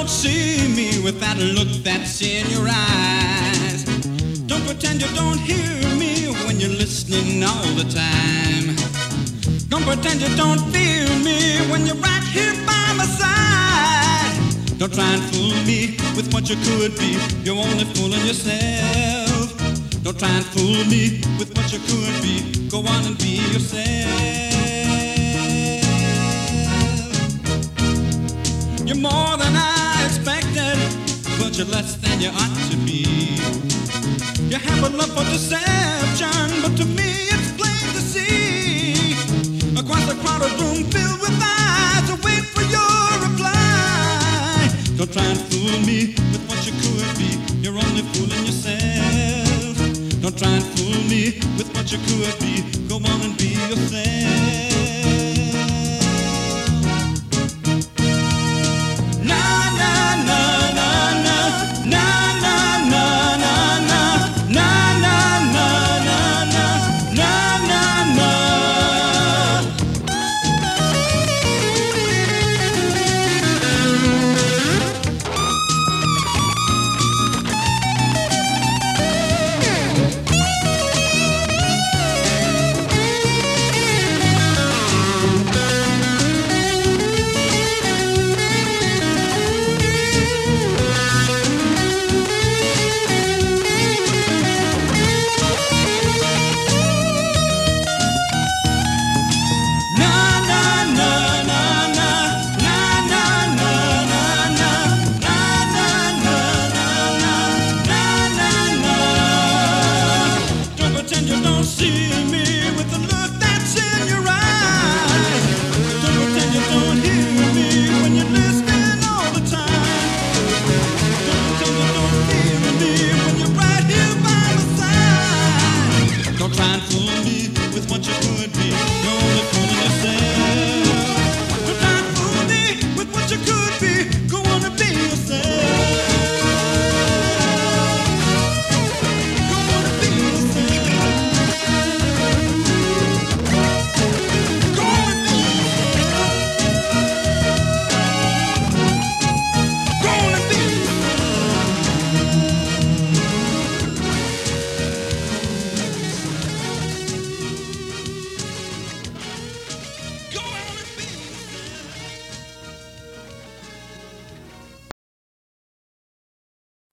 don't see me with that look that's in your eyes. Don't pretend you don't hear me when you're listening all the time. Don't pretend you don't feel me when you're right here by my side. Don't try and fool me with what you could be. You're only fooling yourself. Don't try and fool me with what you could be. Go on and be yourself. You're more than I expected, but you're less than you ought to be. You have a love for deception, but to me it's plain to see. Across the crowded room filled with eyes, I wait for your reply. Don't try and fool me with what you could be. You're only fooling yourself. Don't try and fool me with what you could be. Go on and be yourself.